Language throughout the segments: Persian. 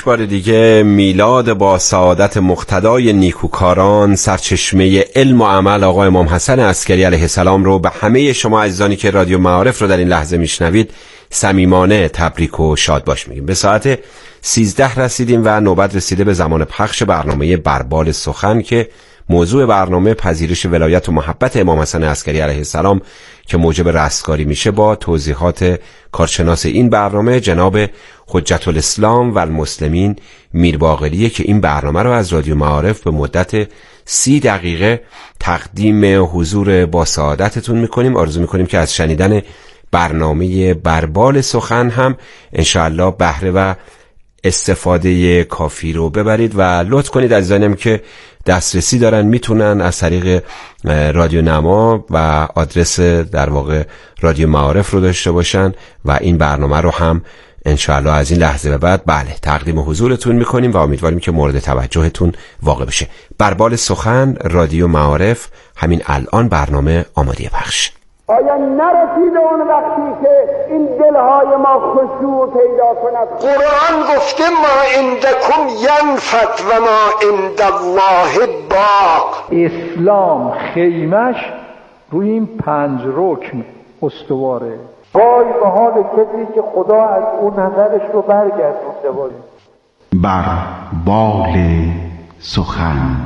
بار دیگه میلاد با سعادت مقتدای نیکوکاران سرچشمه علم و عمل آقا امام حسن عسکری علیه السلام رو به همه شما عزیزانی که رادیو معارف رو در این لحظه میشنوید صمیمانه تبریک و شاد باش میگیم. به ساعت 13 رسیدیم و نوبت رسیده به زمان پخش برنامه بربال سخن که موضوع برنامه پذیرش ولایت و محبت امام حسن عسکری علیه السلام که موجب رستگاری میشه با توضیحات کارشناس این برنامه جناب حجت الاسلام و المسلمین میر باقریه که این برنامه رو از رادیو معارف به مدت 30 دقیقه تقدیم حضور با سعادتتون میکنیم. آرزو میکنیم که از شنیدن برنامه بربال سخن هم انشاءالله بهره و استفاده کافی رو ببرید و لطف کنید عزیزانم که دسترسی دارن میتونن از طریق رادیو نما و آدرس در واقع رادیو معارف رو داشته باشن و این برنامه رو هم انشاءالله از این لحظه به بعد تقدیم حضورتون میکنیم و امیدواریم که مورد توجهتون واقع بشه. بربال سخن رادیو معارف همین الان برنامه آماده پخش. آیا نرسیده اون وقتی که این دلهای ما خشوع پیدا کند؟ قرآن گفته ما عندکم ینفد و ما عند الله باق. اسلام خیمش روی این 5 رکن استواره. وای به حال کسی که خدا از اون نظرش رو برگردونده باشه. بربال سخن.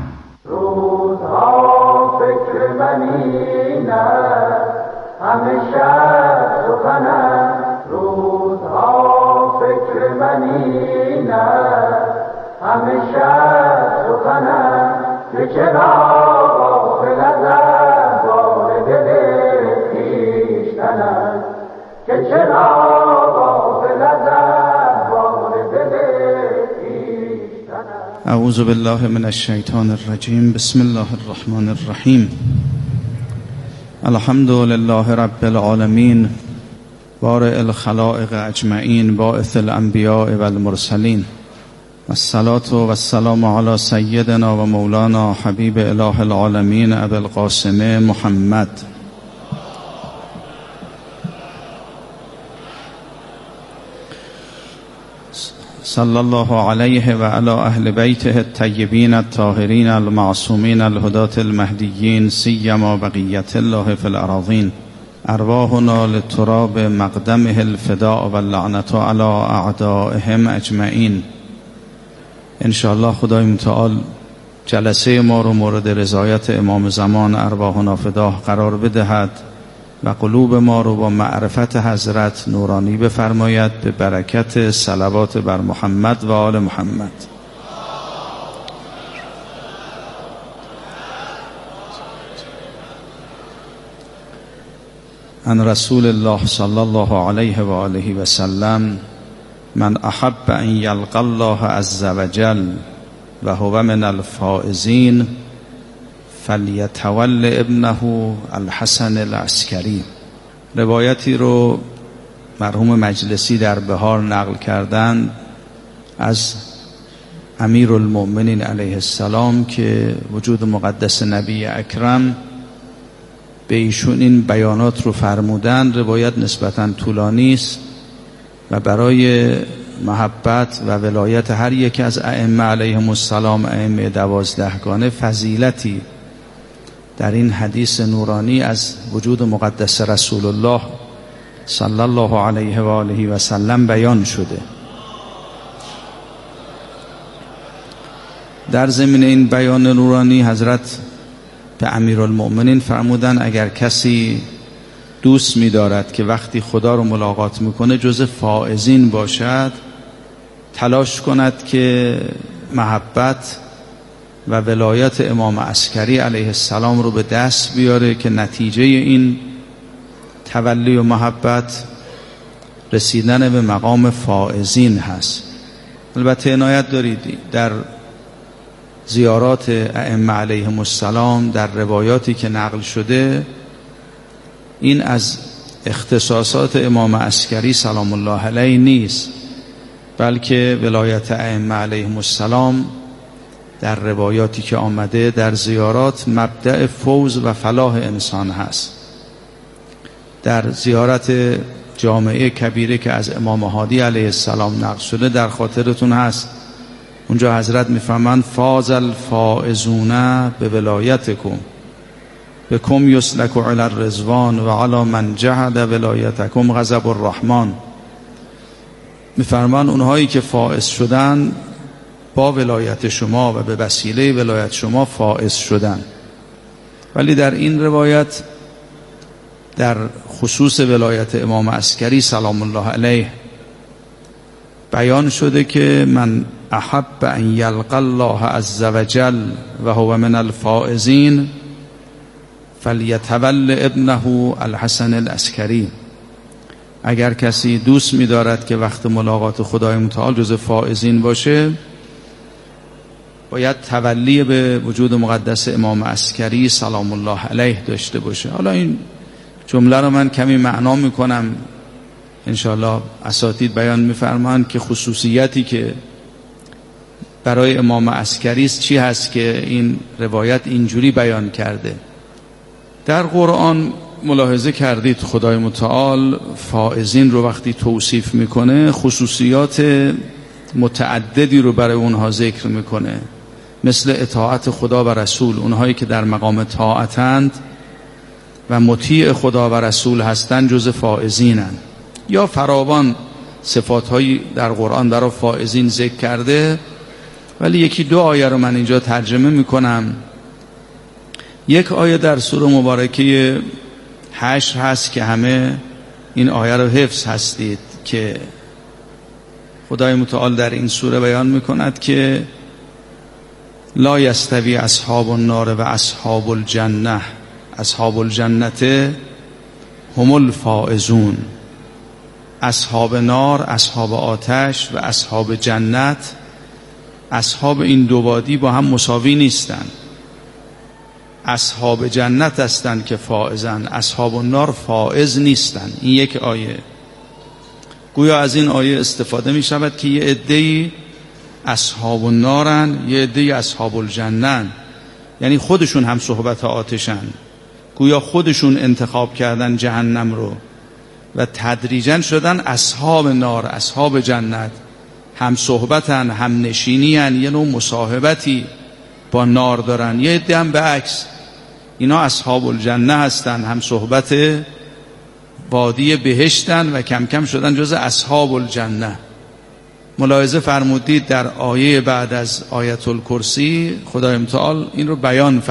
روزها فکر منینه همیشه سخنم، روزها فکر منینه همیشه سخنم، که چرا غافل ازم بار دل خویشتنم، که چرا غافل ازم بار دل خویشتنم. اعوذ بالله من الشیطان الرجیم. بسم الله الرحمن الرحیم. الحمد لله رب العالمین بارئ الخلائق اجمعین باعث الانبیاء والمرسلین والصلاة والسلام علی سیدنا و مولانا حبیب اله العالمین ابی القاسم محمد. صلی الله علیه و علی اهل بیته الطیبین الطاهرین المعصومین الهداة المهدیین سیما بقیت الله فی الاراضین. ارواحنا لتراب مقدمه الفداء و اللعنة علی اعدائهم اجمعین. انشاءالله خدای متعال جلسه ما رو مورد رضایت امام زمان ارواحنا فداه قرار بدهد و قلوب ما رو با معرفت حضرت نورانی بفرماید به برکت صلوات بر محمد و آل محمد. عن رسول الله صلی الله علیه و آله و سلم من احب ان یلقى الله عز وجل و هو من الفائزین فلیتول ابنه الحسن العسکری. روایتی رو مرحوم مجلسی در بهار نقل کردند از امیرالمؤمنین علیه السلام که وجود مقدس نبی اکرم به ایشون این بیانات رو فرمودند. روایت نسبتاً طولانی است و برای محبت و ولایت هر یک از ائمه علیهم السلام، ائمه 12گانه، فضیلتی در این حدیث نورانی از وجود مقدس رسول الله صلی الله علیه و آله و سلم بیان شده. در ضمن این بیان نورانی حضرت به امیرالمؤمنین فرمودن اگر کسی دوست می دارد که وقتی خدا رو ملاقات میکنه جز فائزین باشد، تلاش کند که محبت و ولایت امام عسکری علیه السلام رو به دست بیاره که نتیجه این تولی و محبت رسیدن به مقام فائزین هست. البته عنایت دارید در زیارات ائمه علیهم السلام در روایاتی که نقل شده این از اختصاصات امام عسکری سلام الله علیه نیست، بلکه ولایت ائمه علیهم السلام در روایاتی که آمده در زیارات مبدأ فوز و فلاح انسان هست. در زیارت جامعه کبیره که از امام هادی علیه السلام نقل شده در خاطرتون هست اونجا حضرت میفرمایند فاز الفائزون به ولایتکم بکم یسلک علی الرضوان و علی من جحد ولایتکم غضب الرحمن. میفرمایند اونهایی که فائز شدن با ولایت شما و به وسیله ولایت شما فائز شدن. ولی در این روایت در خصوص ولایت امام عسکری سلام الله علیه بیان شده که من احب ان یلقى الله عز وجل و هو من الفائزین فلیتول ابنه الحسن العسکری. اگر کسی دوست می‌دارد که وقت ملاقات خدای متعال جز فائزین باشه، باید تولی به وجود مقدس امام عسکری سلام الله علیه داشته باشه. حالا این جمله رو من کمی معنا میکنم، انشاءالله اساتید بیان میفرمایند که خصوصیتی که برای امام عسکری است چی هست که این روایت اینجوری بیان کرده. در قرآن ملاحظه کردید خدای متعال فائزین رو وقتی توصیف میکنه خصوصیات متعددی رو برای اونها ذکر میکنه، مثل اطاعت خدا و رسول. اونهایی که در مقام طاعتند و مطیع خدا و رسول هستند جز فائزینند. یا فراوان صفاتهایی در قرآن برای فائزین ذکر کرده، ولی یکی دو آیه رو من اینجا ترجمه میکنم. یک آیه در سوره مبارکه حشر هست که همه این آیه رو حفظ هستید که خدای متعال در این سوره بیان میکند که لا یستوی اصحاب النار و اصحاب الجنه اصحاب الجنت هم الفائزون. اصحاب نار، اصحاب آتش و اصحاب جنت، اصحاب این دو وادی با هم مساوی نیستند. اصحاب جنت هستند که فائزن، اصحاب النار فائز نیستند. این یک آیه. گویا از این آیه استفاده می شود که یه عده‌ای اصحاب النارن، یه عده‌ای اصحاب الجنن، یعنی خودشون هم صحبت آتشن، گویا خودشون انتخاب کردن جهنم رو و تدریجا شدن اصحاب نار، اصحاب جنت، هم صحبتن، هم نشینین، یه نوع مصاحبتی با نار دارن. یه عده هم به عکس، اینا اصحاب الجنه هستن، هم صحبت وادی بهشتن و کم کم شدن جز اصحاب الجنه. ملاحظه فرمودید در آیه بعد از آیت الکرسی خدای متعال این رو بیان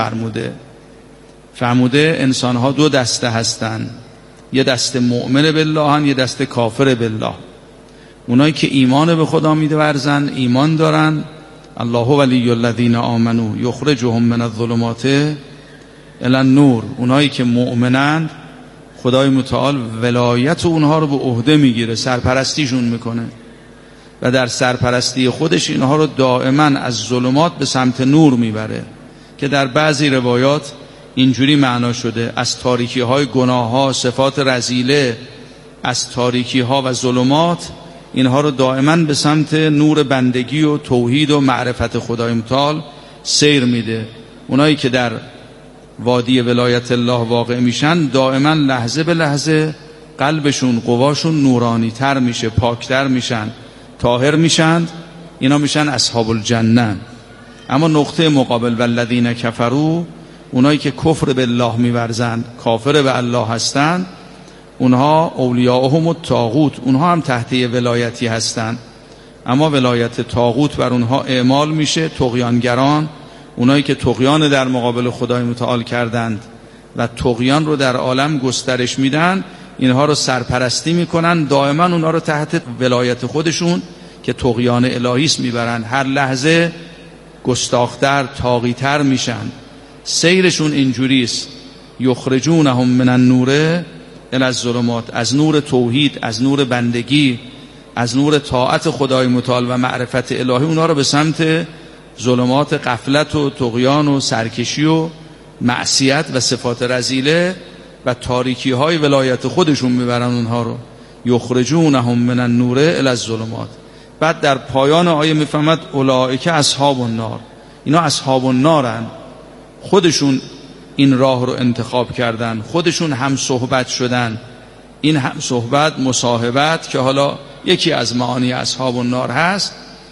فرموده انسانها دو دسته هستن، یه دسته مؤمن بالله هن، یه دسته کافر بالله. اونایی که ایمان به خدا می‌ورزن، ایمان دارن، الله ولی الذین آمنوا یخرجهم من الظلمات الی النور. اونایی که مؤمنند خدای متعال ولایت اونها رو به عهده میگیره، سرپرستیشون میکنه و در سرپرستی خودش اینها رو دائما از ظلمات به سمت نور میبره، که در بعضی روایات اینجوری معنا شده از تاریکی های گناه ها، صفات رذیله، از تاریکی ها و ظلمات اینها رو دائما به سمت نور بندگی و توحید و معرفت خدای متعال سیر میده. اونایی که در وادی ولایت الله واقع میشن دائما لحظه به لحظه قلبشون، قواشون نورانی تر میشه، پاکتر میشن، طاهر میشن، اینا میشن اصحاب الجنه. اما نقطه مقابل والذین کفروا، اونایی که کفر بالله میورزند، کافر به الله هستند، اونها اولیاءهم الطاغوت، اونها هم تحت ولایتی هستند، اما ولایت طاغوت بر اونها اعمال میشه. طغیانگران، اونایی که طغیان در مقابل خدای متعال کردند و طغیان رو در عالم گسترش میدن، اینها رو سرپرستی میکنن، دائما اونها رو تحت ولایت خودشون که طغیان الهی است میبرن، هر لحظه گستاختر، طاغیتر میشن. سیرشون اینجوری است، یخرجونهم من النور الی الظلمات، از نور توحید، از نور بندگی، از نور طاعت خدای متعال و معرفت الهی اونها رو به سمت ظلمات غفلت و طغیان و سرکشی و معصیت و صفات رذیله و تاریکی های ولایت خودشون میبرن اونها رو. یخرجونهم من النور الی الظلمات. بعد در پایان آیه میفهمد اولئک اصحاب النار، اینا اصحاب النارن، خودشون این راه رو انتخاب کردن، خودشون هم صحبت شدن. این هم صحبت، مصاحبت که حالا یکی از معانی اصحاب النار هست،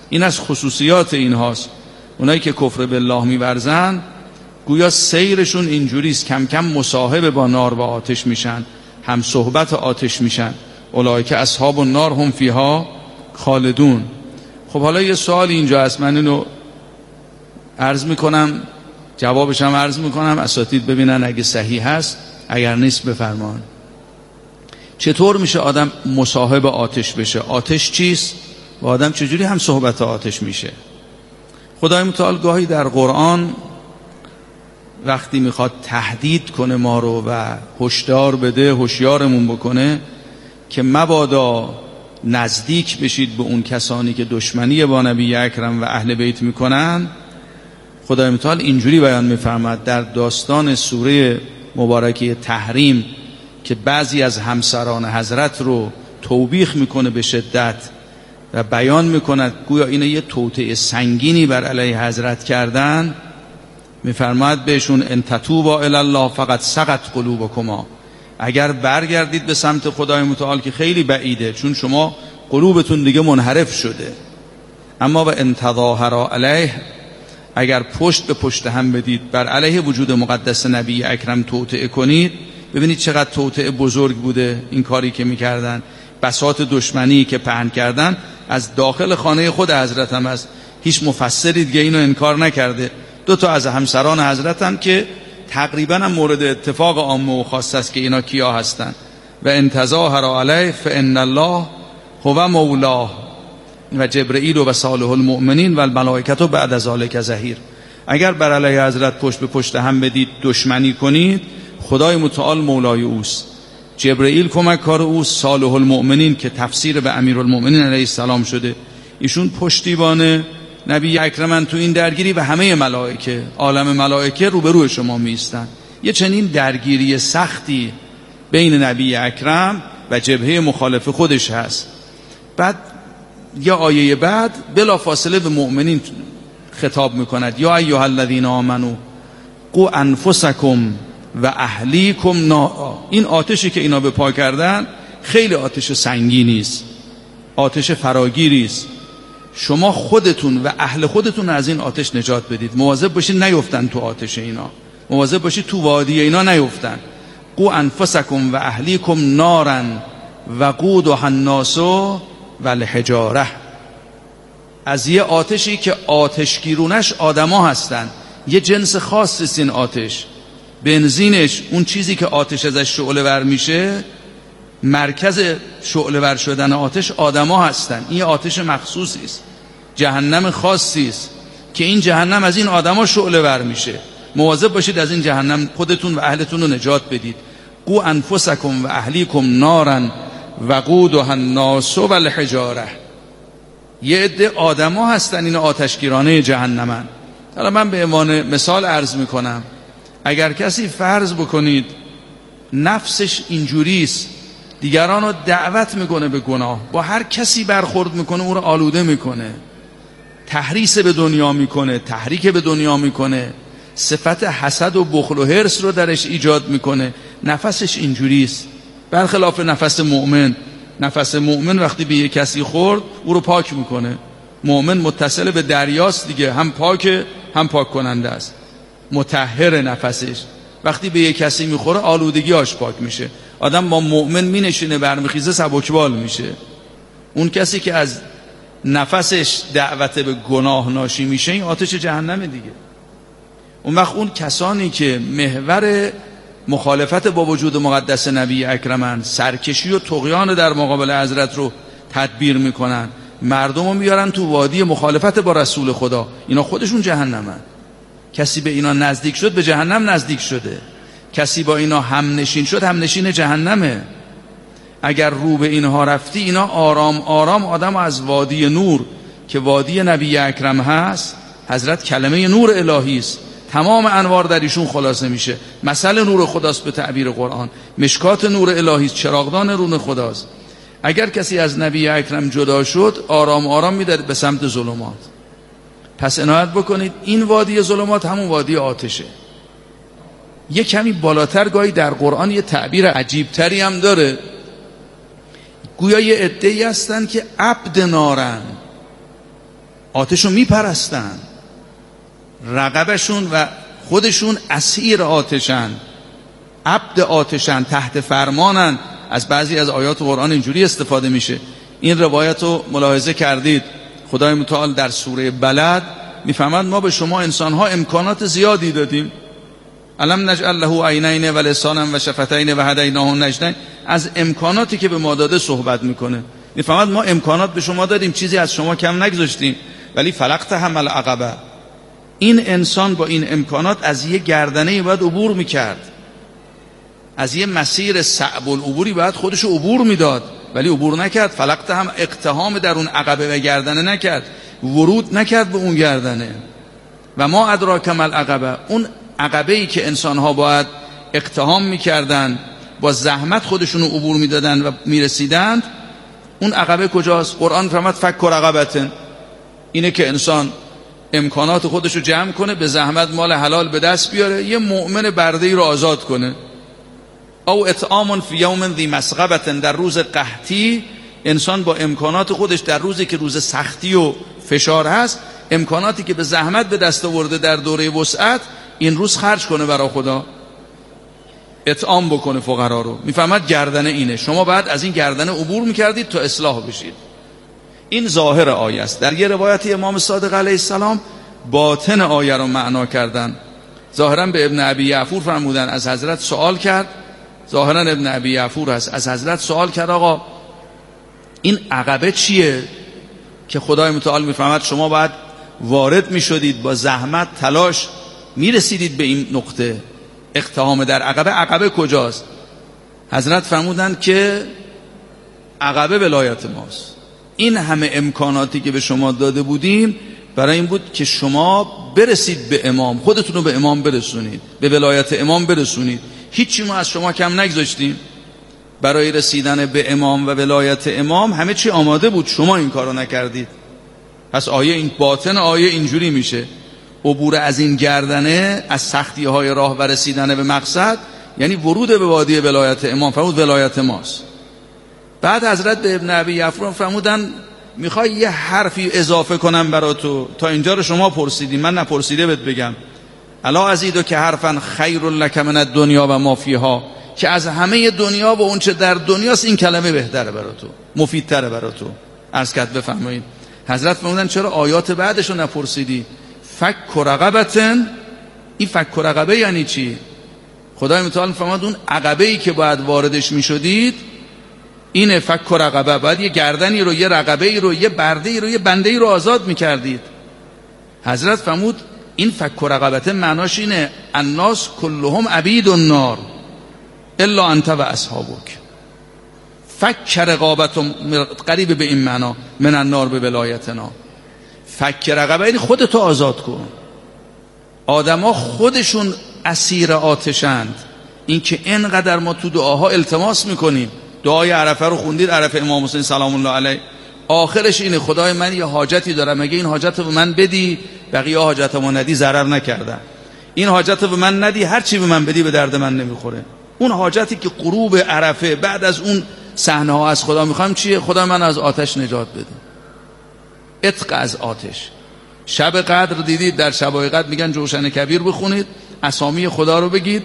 این از خصوصیات اینهاست. اونایی که کفر بالله می‌ورزن گویا سیرشون اینجوریست، کم کم مصاحب با نار و آتش میشن، هم صحبت آتش میشن. اولئک اصحاب النار هم فیها خالدون. خب حالا یه سوال اینجا هست، من اینو عرض میکنم، جوابش هم عرض میکنم، اساتید ببینن اگه صحیح هست، اگر نیست بفرمان. چطور میشه آدم مصاحب آتش بشه؟ آتش چیست و آدم چجوری هم صحبت آتش میشه؟ خدای متعال گاهی در قرآن وقتی میخواد تهدید کنه ما رو و هشدار بده، هوشیارمون بکنه که مبادا نزدیک بشید به اون کسانی که دشمنی با نبی اکرم و اهل بیت میکنن، خدای متعال اینجوری بیان میفرماد در داستان سوره مبارکه تحریم که بعضی از همسران حضرت رو توبیخ میکنه به شدت و بیان میکند گویا اینا یه توطئه سنگینی بر علیه حضرت کردن. میفرماد بهشون ان تتوبا الی الله فقد سقط قلوبکما، اگر برگردید به سمت خدای متعال که خیلی بعیده چون شما قلوبتون دیگه منحرف شده، اما و ان تظاهرا علیه، اگر پشت به پشت هم بدید بر علیه وجود مقدس نبی اکرم توطئه کنید. ببینید چقدر توطئه بزرگ بوده این کاری که میکردن، بساط دشمنی که پهن کردن از داخل خانه خود حضرت هم است. هیچ مفسری دیگه اینو انکار نکرده. 2 از همسران حضرت هم که تقریبا هم مورد اتفاق عامه و خاص است که اینا کیا هستن. و ان تظاهر علیه فان الله هو مولاه و جبرئیل و صالح المؤمنین و الملائکه بعد ذلک ظهیر. اگر بر علیه حضرت پشت به پشت هم بدید، دشمنی کنید، خدای متعال مولای اوست، جبرئیل کمککار اوست، صالح المؤمنین که تفسیر به امیرالمؤمنین علیه السلام شده، ایشون پشتیبان نبی اکرمن تو این درگیری و همه ملائکه، عالم ملائکه روبروی شما میستن. یه چنین درگیری سختی بین نبی اکرم و جبهه مخالف خودش هست. بعد یا آیه بعد بلا فاصله به مؤمنین خطاب میکند یا ایها الذین آمنو قو انفسکم و اهلیکم نارا. این آتشی که اینا به پا کردن خیلی آتش سنگینی است، آتش فراگیری است. شما خودتون و اهل خودتون از این آتش نجات بدید، مواظب باشید نیفتن تو آتش اینا، مواظب باشید تو وادی اینا نیفتن. قو انفسکم و اهلیکم نارا وقودها الناس والحجاره، از یه آتشی که آتشگیرونش آدما هستن، یه جنس خاصی است این آتش. بنزینش، اون چیزی که آتش ازش شعله ور میشه، مرکز شعله ور شدن آتش آدما هستن. این آتش مخصوصی است، جهنم خاصی است که این جهنم از این آدما شعله ور میشه. مواظب باشید از این جهنم خودتون و اهلتون رو نجات بدید. قو انفسکم و اهلیکم نارا وقودها الناس والحجاره. یه عده آدما هستن این آتشگیرانه جهنمن. حالا من به عنوان مثال عرض میکنم، اگر کسی فرض بکنید نفسش اینجوریست، دیگران رو دعوت میکنه به گناه، با هر کسی برخورد میکنه او رو آلوده میکنه، تحریص به دنیا میکنه، تحریک به دنیا میکنه، صفت حسد و بخل و حرص رو درش ایجاد میکنه، نفسش اینجوریست. برخلاف نفس مؤمن، نفس مؤمن وقتی به یک کسی خورد او رو پاک میکنه. مؤمن متصل به دریاست دیگه، هم پاک هم پاک کننده است، مطهر نفسش. وقتی به یک کسی میخوره آلودگیاش پاک میشه. آدم با مؤمن مینشینه برمیخیزه سبکبال میشه. اون کسی که از نفسش دعوت به گناه ناشی میشه این آتش جهنم دیگه. اون وقت اون کسانی که محور مخالفت با وجود مقدس نبی اکرمن، سرکشی و طغیان در مقابل حضرت رو تدبیر میکنن، مردم رو میارن تو وادی مخالفت با رسول خدا، اینا خودشون جهنمن. کسی به اینا نزدیک شد به جهنم نزدیک شده، کسی با اینا هم نشین شد هم نشین جهنمه. اگر رو به اینها رفتی، اینا آرام آرام آدم از وادی نور که وادی نبی اکرم هست، حضرت کلمه نور الهی است، تمام انوار در ایشون خلاصه میشه. مثل نور خداست به تعبیر قرآن، مشکات نور الهی است، چراغدان رون خداست. اگر کسی از نبی اکرم جدا شد آرام آرام میده به سمت ظلمات. پس عنایت بکنید این وادی ظلمات همون وادی آتشه. یه کمی بالاتر گاهی در قرآن یه تعبیر عجیبتری هم داره، گویا یه عده‌ای هستن که عبد نارن. آتش رو میپرستن، رقبشون و خودشون اسیر آتشن، عبد آتشن، تحت فرمانن. از بعضی از آیات قرآن اینجوری استفاده میشه. این روایت رو ملاحظه کردید، خدای متعال در سوره بلد میفهمد ما به شما انسانها امکانات زیادی دادیم. الم نجعل له عینین و لسانا و شفتین و هدیناه النجدین. از امکاناتی که به ما داده صحبت میکنه. میفهمد ما امکانات به شما دادیم، چیزی از شما کم نگذاشتیم، ولی فلقتهم العقبه. این انسان با این امکانات از یه گردنه باید عبور میکرد، از یه مسیر صعب العبوری باید خودش عبور میداد، ولی عبور نکرد. فلقتهم اقتحام در اون عقبه و گردنه نکرد، ورود نکرد به اون گردنه. و ما ادراک ما العقبه، اون عقبه‌ای که انسان‌ها باید اقتحام میکردن، با زحمت خودشون رو عبور میدادن و میرسیدند، اون عقبه کجاست؟ قرآن فرمود فک رقبتن. اینه که انسان امکانات خودش رو جمع کنه، به زحمت مال حلال به دست بیاره، یه مؤمن برده‌ای رو آزاد کنه. او اطعام فی یوم ذی مسغبه، در روز قحطی انسان با امکانات خودش در روزی که روز سختی و فشار هست، امکاناتی که به زحمت به دست آورده در دوره وسعت، این روز خرج کنه برای خدا، اطعام بکنه فقرا رو. میفهمد گردنه اینه، شما بعد از این گردنه عبور میکردید تا اصلاح بشید. این ظاهر آیه است. در یه روایت امام صادق علیه السلام باطن آیه رو معنا کردن. ظاهرا به ابن ابی یعفور فرمودن، از حضرت سوال کرد، ظاهرا ابن ابی یعفور هست، از حضرت سوال کرد آقا این عقبه چیه که خدای متعال میفهمد شما باید وارد میشدید، با زحمت تلاش میرسیدید به این نقطه اقتحام در عقبه. عقبه کجاست؟ حضرت فرمودند که عقبه ولایت ماست. این همه امکاناتی که به شما داده بودیم برای این بود که شما برسید به امام، خودتون رو به امام برسونید، به ولایت امام برسونید. هیچی ما از شما کم نگذاشتیم. برای رسیدن به امام و ولایت امام همه چی آماده بود، شما این کارو نکردید. پس آیه این باطن آیه اینجوری میشه، عبور از این گردنه، از سختی های راه و رسیدن به مقصد، یعنی ورود به وادی ولایت امام. فرمود ولایت ماست. بعد حضرت به ابن ابی یعفور فرمودن میخوای یه حرفی اضافه کنم برای تو؟ تا اینجا رو شما پرسیدی، من نپرسیده بهت بگم. الا ازیدو که حرفا خیر لک من الدنیا و ما فیها، که از همه دنیا و اون چه در دنیاست این کلمه بهتره برای تو، مفیدتره برای تو. عرض کرد بفرمایید. حضرت فرمودن چرا آیات بعدش رو نپرسیدی؟ فک رقبتن. این فک رقبه یعنی چی؟ خدای متعال فرمود اون عقبه‌ای که باید واردش میشدید اینه فک رقبه، باید یه گردنی رو، یه رقبه‌ای رو، یه برده‌ای رو، یه بنده‌ای رو آزاد میکردید. حضرت فرمود این فک رقبته معناش اینه الناس کلهم عبید النار الا انت و اصحابک. فک رقابت قریب به این معنا، من النار به ولایتنا. فک رقبه یعنی خودتو آزاد کن. آدما خودشون اسیر آتشند. این که اینقدر ما تو دعاها التماس میکنیم، دعای عرفه رو خوندید، عرفه امام حسین سلام الله علیه، آخرش اینه خدای من یه حاجتی دارم، اگه این حاجت رو به من بدی بقیه حاجتمو ندی ضرر نکردن، این حاجت رو به من ندی هر چی به من بدی به درد من نمیخوره. اون حاجتی که غروب عرفه بعد از اون صحنه ها از خدا میخوام چیه؟ خدا من از آتش نجات بده، عتق از آتش. شب قدر دیدید، در شبای قدر میگن جوشن کبیر بخونید، اسامی خدا رو بگید،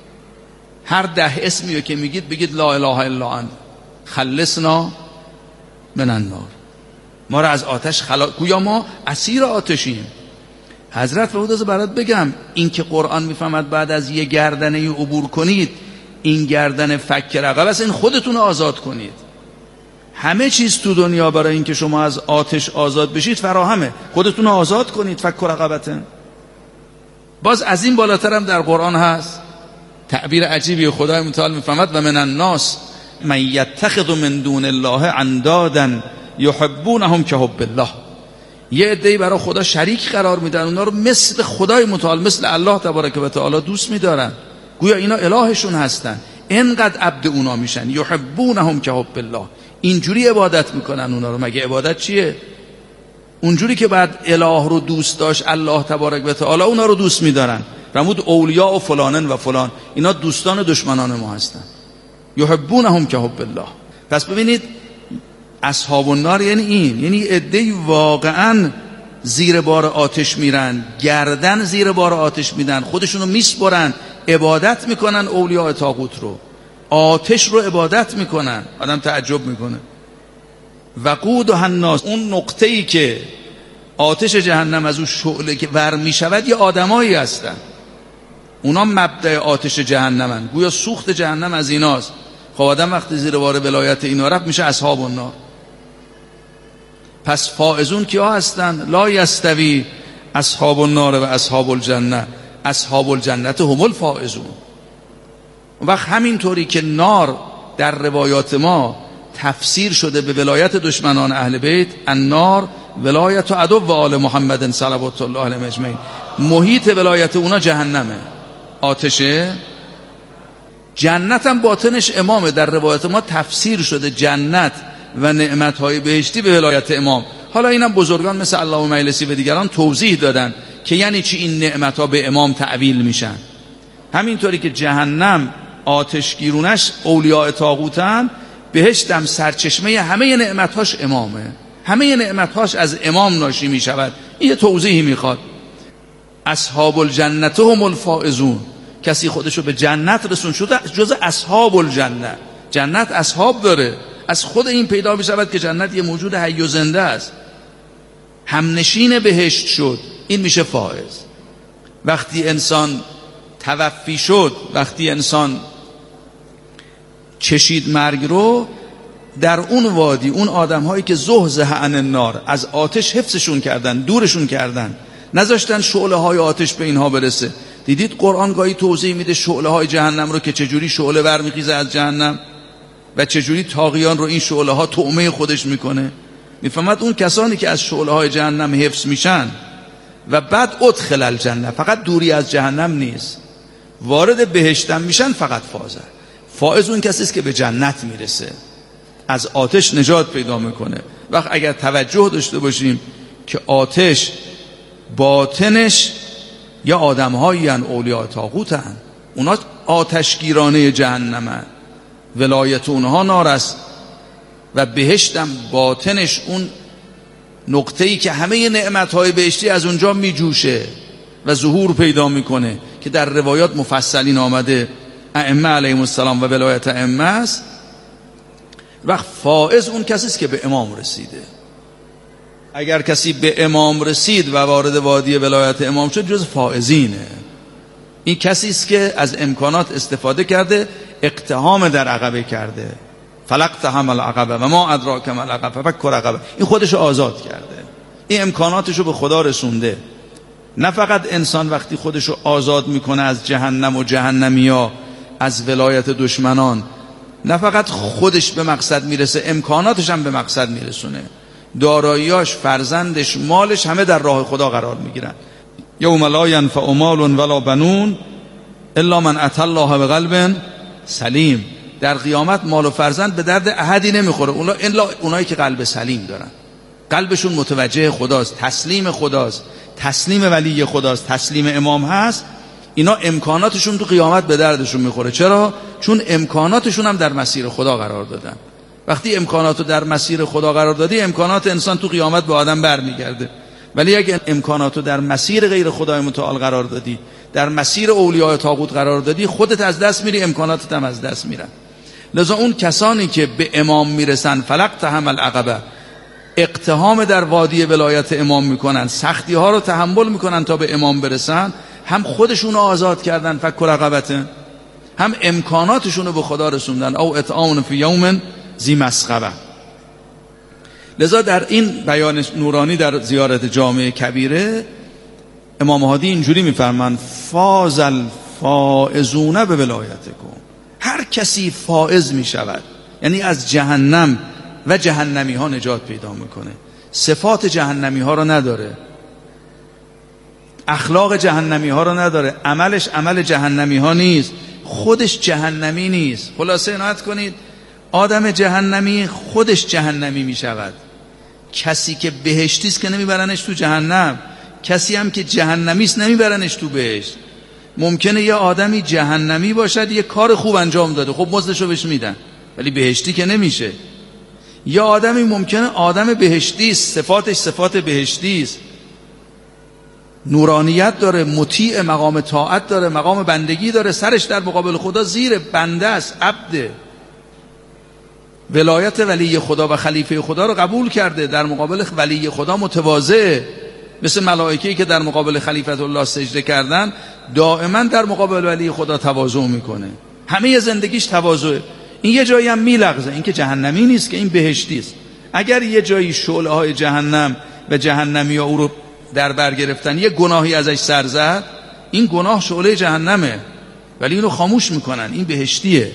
هر 10 اسمی که میگید بگید لا اله الا انت خلصنا من النار، ما را از آتش گویا ما اسیر آتشیم. حضرت فرمود برات بگم این که قرآن میفهمد بعد از یه گردنه عبور کنید، این گردن فک رقبه است، این خودتون آزاد کنید. همه چیز تو دنیا برای این که شما از آتش آزاد بشید فراهمه، خودتون آزاد کنید. فک رقبتن. باز از این بالاتر هم در قرآن هست تعبیر عجیبی خدای متعال میفهمد و من الناس من یتخذ من دون الله اندادا یحبونهم کحب الله. یه عده‌ای برای خدا شریک قرار میدن، اونا رو مثل خدای متعال، مثل الله تبارک و تعالی دوست میدارن، گویا اینا الهشون هستن، اینقدر عبد اونا میشن. یحبونهم کحب الله، اینجوری عبادت میکنن اونا رو. مگه عبادت چیه؟ اونجوری که بعد اله رو دوست داشت الله تبارک و تعالی اونا رو دوست میدارن. فرمود اولیاء و فلانن و فلان، اینا دوستان و دشمنان ما هستن. یحبونهم کحب الله. پس ببینید اصحاب النار یعنی این، یعنی عده‌ای واقعا زیر بار آتش میرن، گردن زیر بار آتش میدن، خودشونو میسپرن، عبادت میکنن اولیاء طاغوت رو، آتش رو عبادت میکنن. آدم تعجب میکنه. وقودها الناس، اون نقطه‌ای که آتش جهنم از اون شعله که ور میشود یه آدمایی هستن، اونا مبدأ آتش جهنمن، گویا سوخت جهنم از ایناست. خب آدم وقتی زیر بار ولایت اینا رفت میشه اصحاب النار. پس فائزون کیا هستن؟ لا یستوی اصحاب النار و اصحاب الجنه، اصحاب الجنه هم الفائزون. وقت همینطوری که نار در روایات ما تفسیر شده به ولایت دشمنان اهل بیت، النار ولایت و عدو و آل محمد صلوات الله علیهم اجمعین، محیط ولایت اونا جهنمه، آتشه. جنت هم باطنش امامه، در روایت ما تفسیر شده جنت و نعمتهای بهشتی به ولایت امام. حالا اینم بزرگان مثل علامه مجلسی و دیگران توضیح دادن که یعنی چی این نعمتها به امام تعویل میشن. همینطوری که جهنم آتشگیرونش اولیاء طاغوتن، بهشتم سرچشمه همه نعمتهاش امامه، همه نعمتهاش از امام ناشی میشود. این توضیحی میخواد. اصحاب الجنه هم الفائزون، کسی خودشو به جنت رسون شده جز اصحاب الجنه. جنت اصحاب داره، از خود این پیدا میشود که جنت یه موجود حی و زنده است، همنشین بهشت شد، این میشه فائز. وقتی انسان توفی شد، وقتی انسان چشید مرگ رو، در اون وادی اون آدم هایی که زحزح عن النار، از آتش حفظشون کردن، دورشون کردن، نذاشتن شعله های آتش به اینها برسه. دیدید قرآن گاهی توضیح میده شعله های جهنم رو که چجوری شعله برمیخیزه از جهنم و چجوری طاغیان رو این شعله ها طعمه خودش میکنه. میفهمد اون کسانی که از شعله های جهنم حفظ میشن و بعد ادخل الجنه، فقط دوری از جهنم نیست، وارد بهشتم میشن، فقط فازه. فائز اون کسی است که به جنت میرسه، از آتش نجات پیدا میکنه. وقت اگر توجه داشته باشیم که آتش باطنش یا آدم‌هایی ان اولیاء طاغوت ان، اونا آتشگیرانه جهنمن، ولایت اونها نار است و بهشتم باطنش اون نقطه‌ای که همه نعمت‌های بهشتی از اونجا میجوشه و ظهور پیدا میکنه که در روایات مفصلین آمده، ائمه علیهم السلام و ولایت ائمه است. وقت فائز اون کسی است که به امام رسیده. اگر کسی به امام رسید و وارد وادی ولایت امام شد، جز فائزینه. این کسی است که از امکانات استفاده کرده، اقتحام در عقبه کرده. فلقتحم العقبه و ما ادراک ما العقبه فک رقبه، این خودشو آزاد کرده، این امکاناتشو به خدا رسونده. نه فقط انسان وقتی خودشو آزاد میکنه از جهنم و جهنمیا، از ولایت دشمنان، نه فقط خودش به مقصد میرسه، امکاناتش هم به مقصد میرسونه. داراییاش، فرزندش، مالش همه در راه خدا قرار میگیرن. یوم لا ینفع مال ولا بنون الا من اتى الله بقلب سلیم. در قیامت مال و فرزند به درد احدی نمیخوره الا اونایی که قلب سلیم دارن، قلبشون متوجه خداست، تسلیم خداست، تسلیم ولی خداست، تسلیم امام هست. اینا امکاناتشون تو قیامت به دردشون میخوره. چرا؟ چون امکاناتشون هم در مسیر خدا قرار دادن. وقتی امکاناتو در مسیر خدا قرار دادی، امکانات انسان تو قیامت به آدم برمیگرده. ولی اگه امکاناتو در مسیر غیر خدای متعال قرار دادی، در مسیر اولیاء طاغوت قرار دادی، خودت از دست میری، امکاناتت هم از دست میرن. لذا اون کسانی که به امام میرسن، فلقتحم العقبه، اقتحام در وادی ولایت امام میکنن، سختی ها رو تحمل میکنن تا به امام برسن، هم خودشون رو آزاد کردن، فک رقبته، هم امکاناتشون رو به خدا رسوندن. او اطعام فی یوم ذی مسغبه. لذا در این بیان نورانی در زیارت جامع کبیره، امام هادی اینجوری میفرمان: فاز الفائزون به ولایتکم. هر کسی فائز میشود، یعنی از جهنم و جهنمی ها نجات پیدا میکنه. صفات جهنمی ها رو نداره، اخلاق جهنمی ها رو نداره، عملش عمل جهنمی ها نیست، خودش جهنمی نیست. خلاصه عنایت کنید، آدم جهنمی خودش جهنمی می شود. کسی که بهشتی است که نمیبرنش تو جهنم، کسی هم که جهنمی است نمیبرنش تو بهشت. ممکنه یه آدمی جهنمی باشد، یه کار خوب انجام داده، خب مزدشو بهش میدن، ولی بهشتی که نمیشه. یه آدمی ممکنه آدم بهشتی است، صفاتش صفات بهشتی است، نورانیت داره، مطیع، مقام طاعت داره، مقام بندگی داره، سرش در مقابل خدا زیر، بنده است، عبده. ولایت ولی خدا و خلیفه خدا رو قبول کرده، در مقابل ولی خدا متواضعه، مثل ملائکه‌ای که در مقابل خلیفت الله سجده کردن دائما در مقابل ولی خدا تواضع میکنه، همه زندگیش تواضعه. این یه جایی هم میلغزه، این که جهنمی نیست که این بهشتی است. اگر یه جایی شعله های جهنم و جهنمی ها او رو در بر گرفتن، یه گناهی ازش سر زد، این گناه شعله جهنمه ولی اینو خاموش میکنن، این بهشتیه.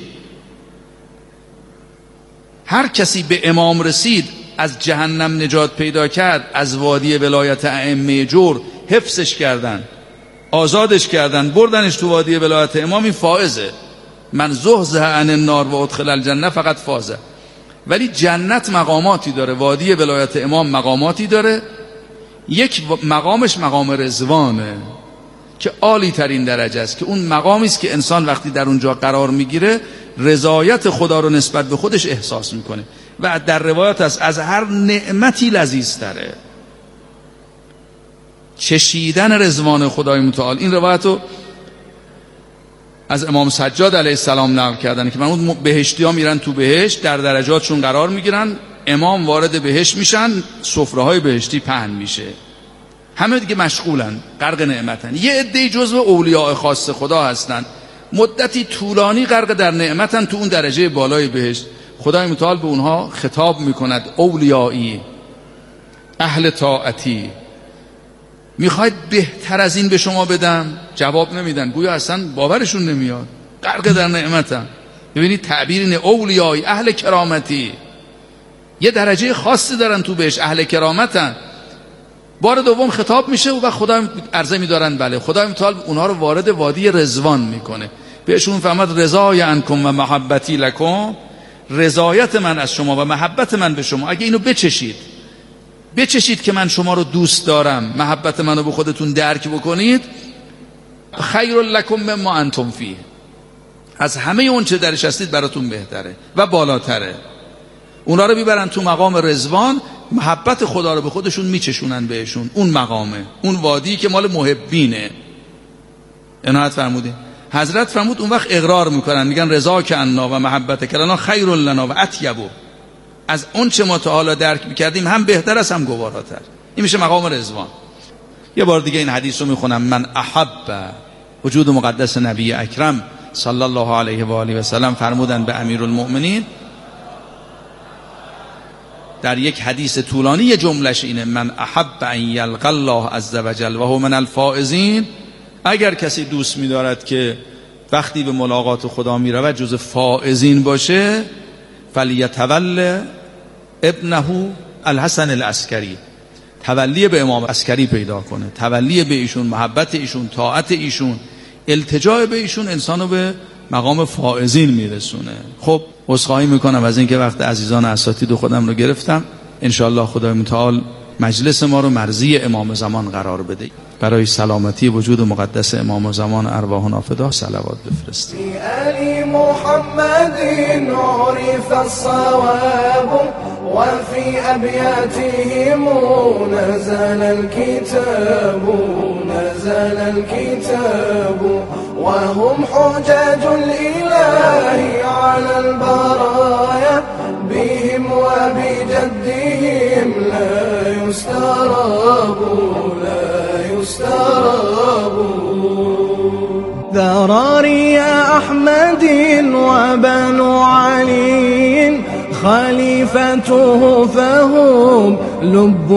هر کسی به امام رسید، از جهنم نجات پیدا کرد، از وادی ولایت ائمه جور حفظش کردن، آزادش کردن، بردنش تو وادی ولایت امام، این فائزه. من زحزح عن النار و ادخل الجنه فقط فازه. ولی جنت مقاماتی داره، وادی ولایت امام مقاماتی داره. یک مقامش مقام رضوانه که عالی ترین درجه است، که اون مقامی است که انسان وقتی در اونجا قرار میگیره رضایت خدا رو نسبت به خودش احساس میکنه و در روایت است از هر نعمتی لذیذتره چشیدن رضوان خدای متعال. این روایت رو از امام سجاد علیه السلام نقل کردن که اون بهشتی ها میرن تو بهشت، در درجاتشون قرار میگیرن، امام وارد بهشت میشن، سفره های بهشتی پهن میشه، همه دیگه مشغولن، غرق نعمتن. یه عده جزو اولیاء خاص خدا هستن، مدتی طولانی غرق در نعمتن، تو اون درجه بالای بهشت. خدای متعال به اونها خطاب میکند اولیایی، اهل طاعتی، میخواید بهتر از این به شما بدم؟ جواب نمیدن، گویا اصلا باورشون نمیاد، غرق در نعمتن. ببینید تعبیر اینه، اولیایی، اهل کرامتی، یه درجه خاصی دارن تو بهش، اهل کرامتن. بار دوم خطاب میشه و خدا عرضه میدارن بله، خدای متعال اونها رو وارد وادی رضوان میکنه، بهشون فهمد رضای عنکم و محبتی لکم، رضایت من از شما و محبت من به شما، اگه اینو بچشید که من شما رو دوست دارم، محبت منو به خودتون درک بکنید، خیر لکم مما انتم فیه، از همه اون چه درش هستید براتون بهتره و بالاتره. اونا رو میبرن تو مقام رضوان، محبت خدا رو به خودشون میچشونن بهشون، اون مقامه، اون وادی که مال محبینه. عنایت فرمودین حضرت فرمود اون وقت اقرار میکنن، میگن رضا که انا و محبت کلنا خیر لنا و اطیبو، از اون چه ما تا حالا درک میکردیم هم بهتر است هم گواراتر. این میشه مقام رضوان. یه بار دیگه این حدیث رو میخونم، من احب وجود مقدس نبی اکرم صلی الله علیه و آله و سلم فرمودن به امیرالمؤمنین در یک حدیث طولانی، یه جملهش اینه، من احب ان یلقى الله عز وجل و هو من الفائزین، اگر کسی دوست می‌دارد که وقتی به ملاقات خدا میرود جز فائزین باشه، فلیتول ابنه الحسن العسکری، تولی به امام عسکری پیدا کنه، تولی به ایشون، محبت ایشون، طاعت ایشون، التجاء به ایشون انسانو به مقام فائزین میرسونه. خب عذرخواهی میکنم از اینکه وقت عزیزان اساتید خودم رو گرفتم. انشاءالله خدای متعال مجلس ما رو مرضی امام زمان قرار بده. برای سلامتی وجود مقدس امام زمان ارواحنا فدا صلوات بفرستید. علی محمد عرف الصواب وفي أبياتهم نزل الكتاب وهم حجاج الإله على البرايا بهم وبجدهم لا يستراب ذراري أحمد وبنو علي خليفته فهم لب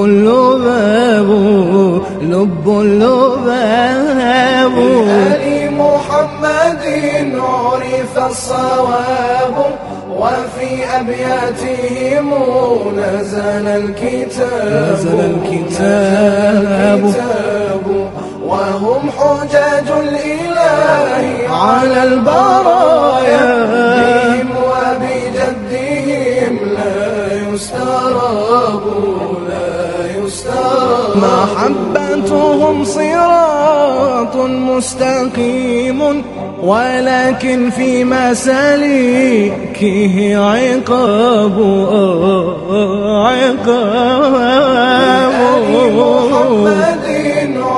اللباب بآل محمد عرف الصواب وفي أبياتهم نزل الكتاب وهم حجاج الإله على البرايا بهم وبجدهم لا يستراب محبتهم صراط مستقيم ولكن في مسالكه عقاب محمد